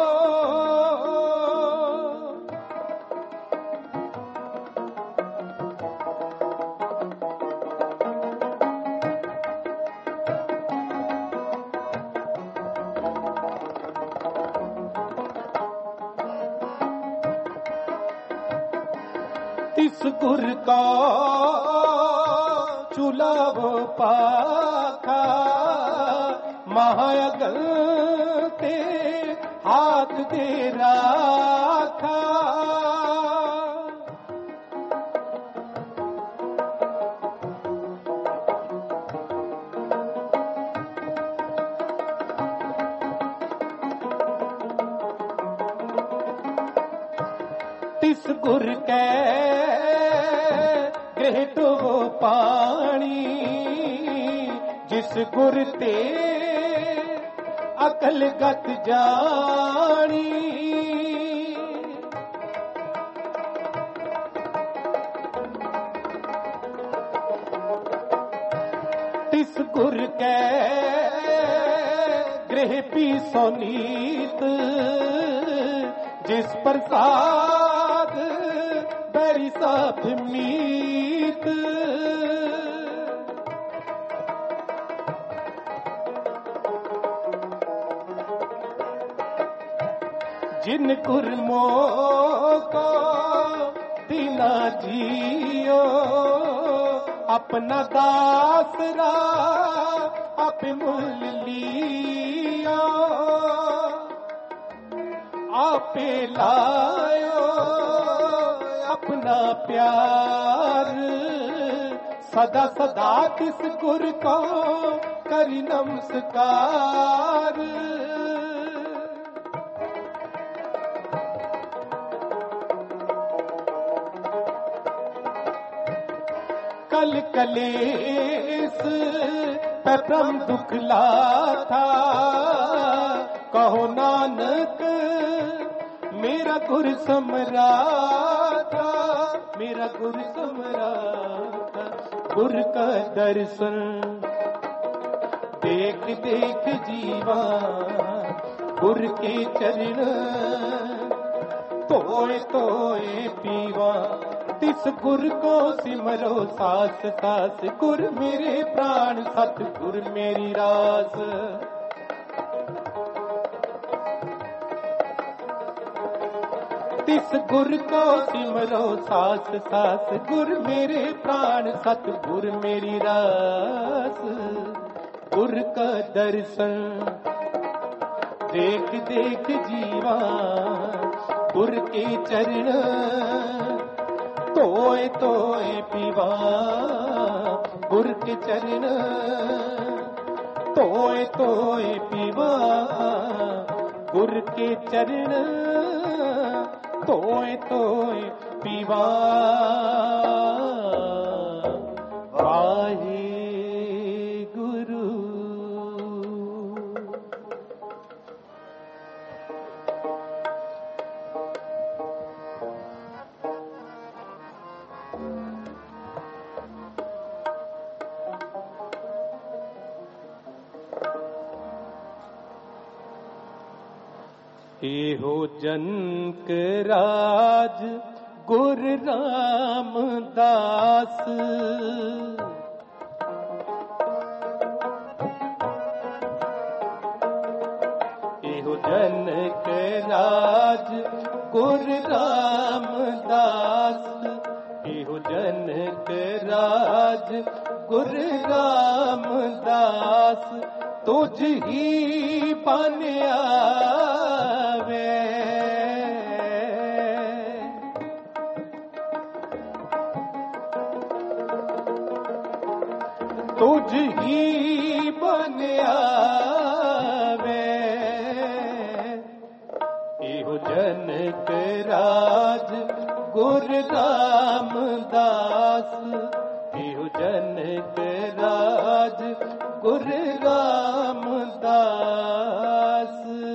तिस गुर का चुलाव पाखा महायगल ते हाथ दे राखा तिस गुर के गृह तो पानी जिस गुर ते अकल गत जानी तिस गुर के गृह पी सोनीत जिस प्रसाद बरी साथ मीत जिन गुरमो को दीना जियो अपना दासरा आप मुल लियो आपे लायो अपना प्यार सदा सदा किस गुर को करी नमस्कार कल कलेस परम दुख लाथा कहो नानक मेरा गुर समराथा मेरा गुर समराथा गुर का दर्शन देख देख जीवा गुर के चरण तोए तोए पीवा तिस गुर को सिमरो सास सास गुर मेरे प्राण सत गुर मेरी रास तिस गुर को सिमरो सास सास गुर मेरे प्राण सत गुर मेरी रास गुर का दर्शन देख देख जीवा गुर के चरण तोए तोए पीवा गुर के चरण तोए तोए पीवा गुर के चरण तोए तोए पीवा वाहे गुरु। एहो जनक राज गुर रामदास एहो जनक राज गुर रामदास एहो जनक राज गुर रामदास तुझ ही बन आवे तुझ ही बन आवे एहो जनक राज गुर रामदास एहो जनक राज गुर रामदास।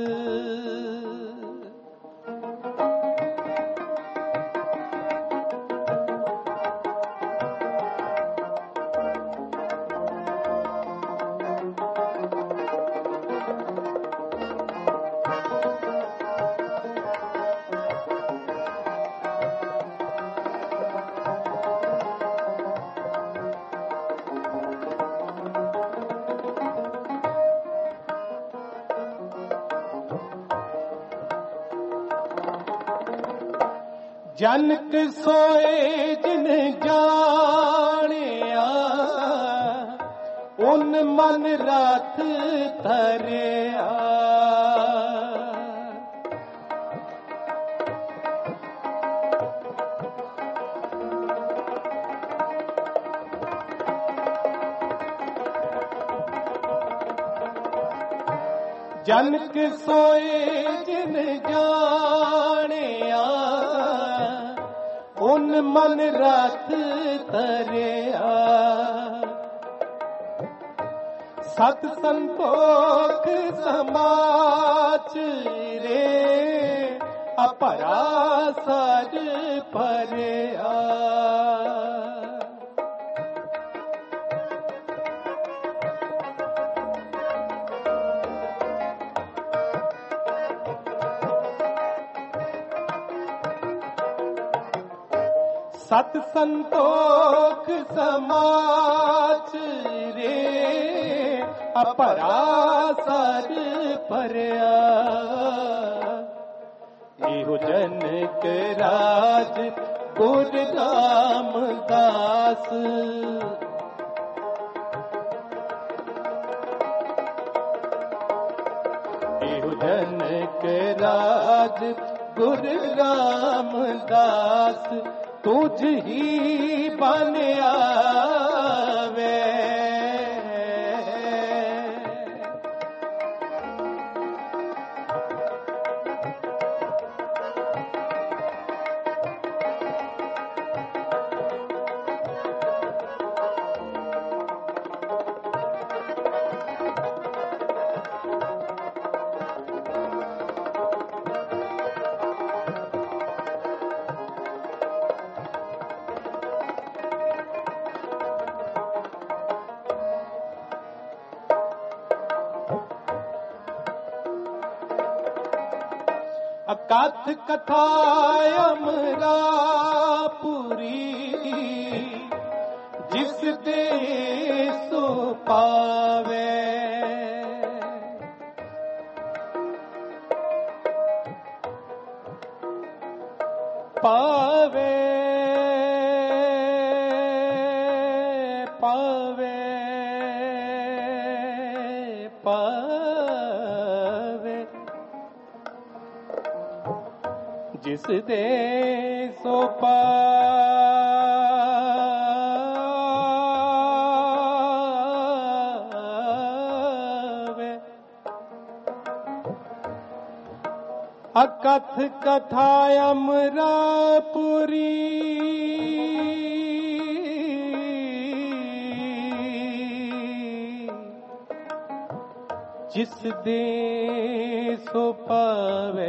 जनक सोए जिन जानिया उन मन रात धरिया जनक सोए जिन जानिया उन मन रात धरिया सत संतोख समाच रे अपरा सर भरिया सत संतोख समाच रे अपरा सर भरिया एहो जनक राज गुर रामदास एहो जनक राज गुर रामदास तुझ ही बन आवे अकथ कथा अमरापुरी जिस दे सो पावे पावे पावे पावे जिस दे सो पावे अकथ कथा अमरापुरी जिस दे सो पावे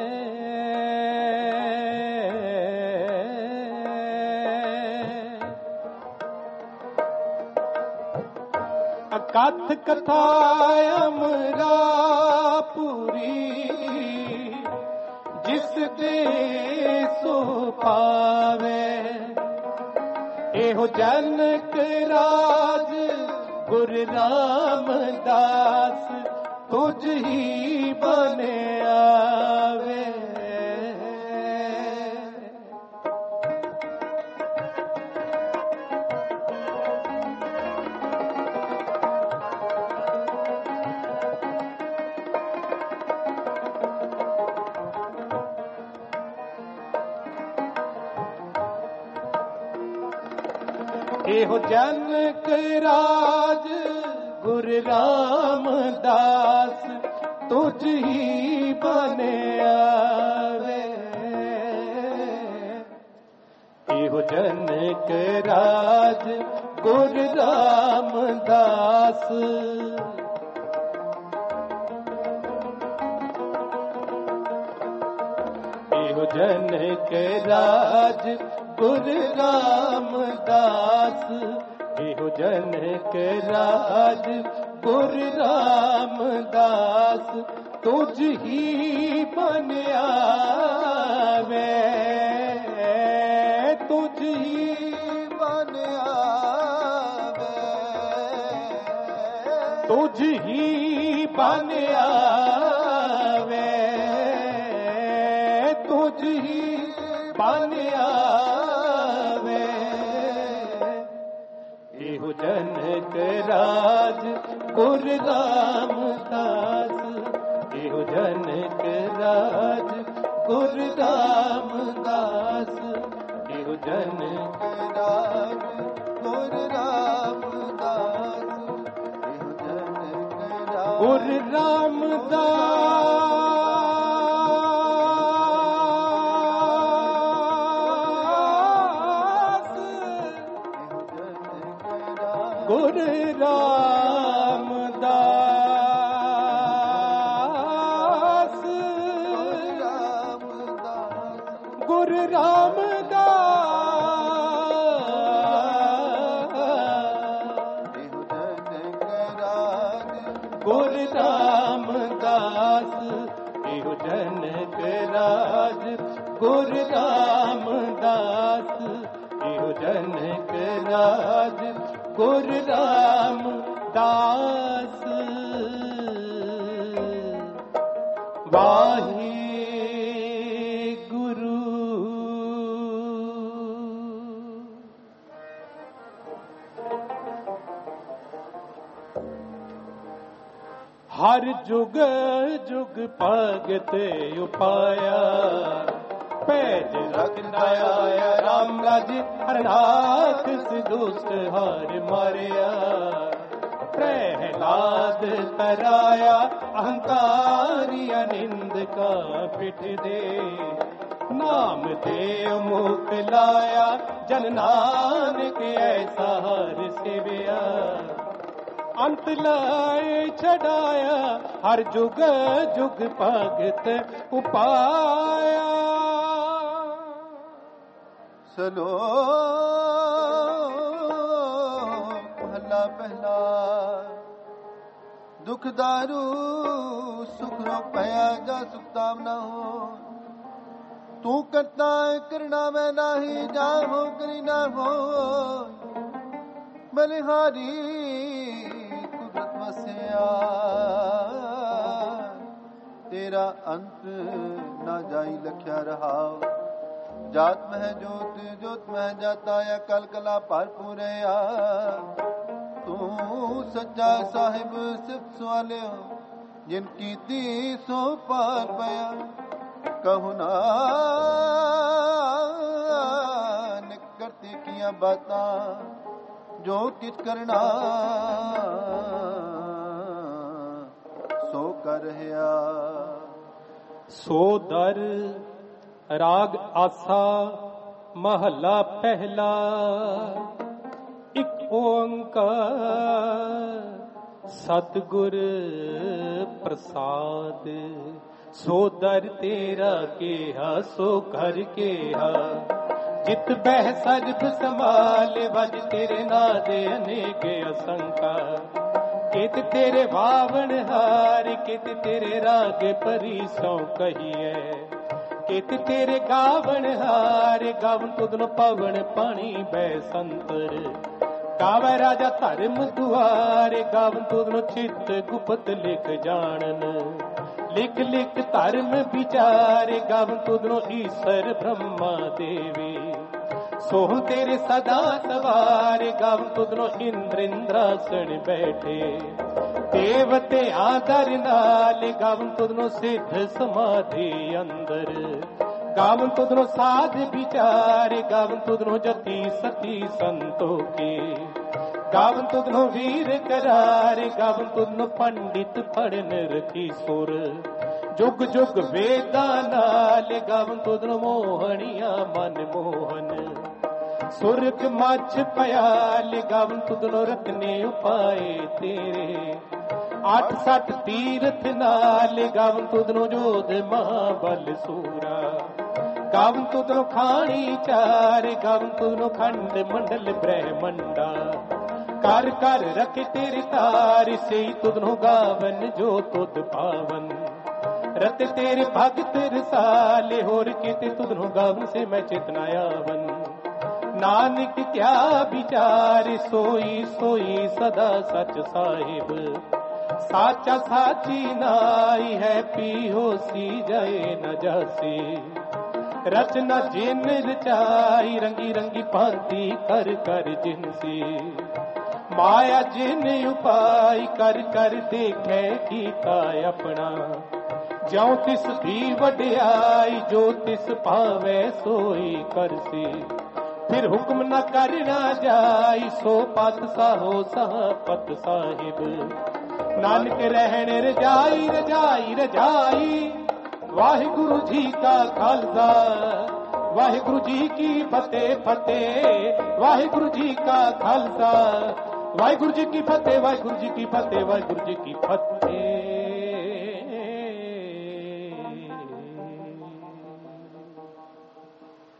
अकथ कथा अमरापुरी जिस दे सो पावे एहो जनक राज गुरु रामदास तुझ ही बने आवे एहो जनक राज गुरु रामदास तुझ ही बने आवे एहो जनक राज गुरु रामदास एहो जनक राज गुरु रामदास एहो जनक राज गुरु रामदास तुझ ही बन आवे तुझ ही बन आवे तुझ ही बन आवे तुझ ही बन आवे एहो जनक राज गुरु रामदास एहो जनक राज गुरु रामदास एहो जनक राज गुरु रामदास एहो जनक राज गुरु रामदास गुरु रामदास गुरु रामदास गुरु रामदास एहो जनक राज गुरु रामदास एहो जनक राज गुरु रामदास वाहे गुरु हर जुग जुग भगत उपाया पैज रखनाया राम राज हरनाथ दुष्ट हार मारिया प्रहलाद तराया अहंकारिया निंद का पिठ दे नाम देव मुख लाया जन नानक ऐसा हर सेविया अंत लाए छड़ाया हर जुग जुग भगत उपाया सलो पहला पहला दुख दारू सुख रो पया जा सुखताम न हो तू करता करना मैं नाही जा हो करी ना हो बलिहारी कुदरत वसिया तेरा अंत ना जाई लख्या रहा जात में जोत जोत में जाता या कल कला पार पूरया तू सच्चा साहिब सिर्फ सवाले हो जिनकी दी सो पार पया कहू ना करते किया बाता जो किस करना सो कर सो दर राग आसा महला पहला एक ओंकार सतगुर प्रसाद। सो दर तेरा केहा सो घर केहा जित बह सजद संभाल बज तेरे नादे अनेक असंका। कित तेरे बावण हार कित तेरे राग परी सौ कहिए। कित तेरे गावण हार गावन तुदन पवन पानी बै संतर। गावे राजा धर्म दुआरे गावन तुदन चित गुप्त लिख जानन। लिख लिख धर्म विचारे गावन तुदनो ईश्वर ब्रह्मा देवी। सोह तेरे सदा सवारे गावन तुदनो इंद्र इंद्रासन बैठे। देवते आदर नाल गावन तुदनो सिद्ध समाधि अंदर। गावन तुदनो साध विचारे गावन तुदनो जति सती संतोखे। गावन तुदनो वीर करारे गावन तुदनो पंडित पढ़न रखी सुर। जुग जुग वेदा नाल गावन तुदनो मोहनिया मन मोहन। सुरग मछ पयाल गावन तुदनो रखने उपाय तेरे। आठ सठ तीरथ नाल गावन तुदनो जोध महाबल सूरा। गावन तुदनो खानी चार गावन तुदनो खंड मंडल ब्रह्मंडा। कर कर रखे तेरे तार से तुदनो गावन जो तुद पावन। रत तेरे भगत रसाले होर किते तुदनो गावन से मैं चितनायावन। नानक क्या विचार सोई सोई सदा सच साहिब। साचा साची नाई है पी होसी जाए न जासी। रचना जिन रचाई रंगी रंगी भांति कर कर जिनसी। माया जिन उपाय कर कर देखे कीता अपना। ज्यों तिस भी वड्याई जो तिस भावे सोई करसी। फिर हुक्म न करना जाई सो पत साहो सहापत साहिब। नानक रहन रजाई रजाई रजाई। वाहिगुरु जी का खालसा वाहिगुरु जी की फतेह फतेह। वाहिगुरु जी का खालसा वाहिगुरु जी की फतेह वाहिगुरु जी की फतेह वाहिगुरु जी की फतेह।